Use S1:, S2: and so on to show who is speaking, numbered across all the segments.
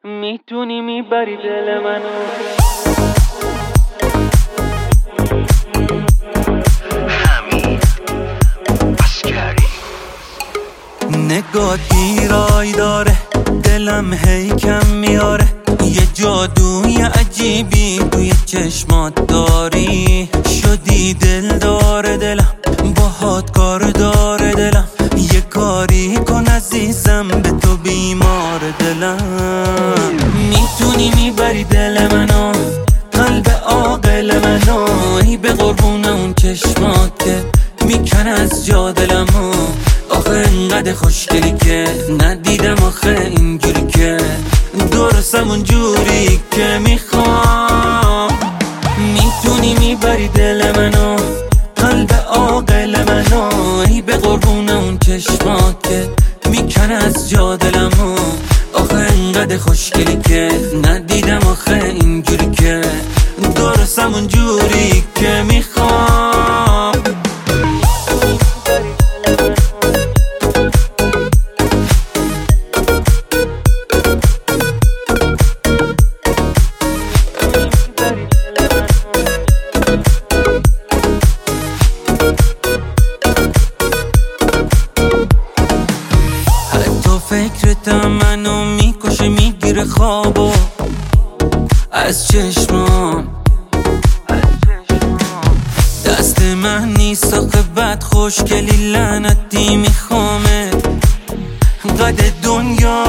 S1: میتونی میبری دل منو.
S2: نگاه دیرای داره، دلم هی کم میاره. یه جادوی عجیبی توی چشمات داری. شدی دل داره دلم، باهات کار داره دلم. یه کاری کن عزیزم، به تو بیمار دلم. میتونی میبری دل منو، قلب عاقل منو. ای به قربون اون چشمات که میکن از جا دلمو. آخه اینقدر خوشگلی که ندیدم آخه اینجوری که درستم اونجوری که میخوام. میتونی میبری دل منو، قلب عاقل منو. ای به قربون اون چشمات که میکن از جا دلمو. آخه اینقدر خوشگلی که ندیدم آخه اینجوری که درستم اونجوری که میخوام. فکرتم منو میکشه، میگیره خوابو از چشمام. دست من نیست آخه بد خوشگلی لعنتی میخوامه قد دنیا.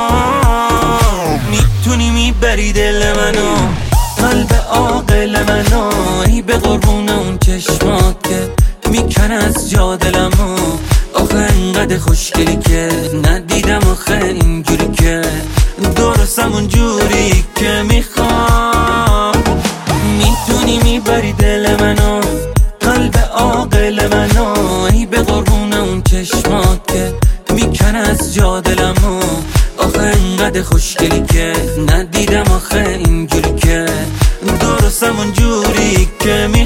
S2: میتونی میبری دل منو، قلب عاقل منو. ای به قربون اون چشمات که میکن از جا دلمو. آخه اینقدر خوشگلی که ندیدم آخه اینجوری که درستم اونجوری که میخوام. میتونی میبری دل منو، قلب عاقل منو. ای به قربون اون چشمات که میکن از جا دلمو. آخه اینقدر خوشگلی که ندیدم آخه اینجوری که درستم اونجوری که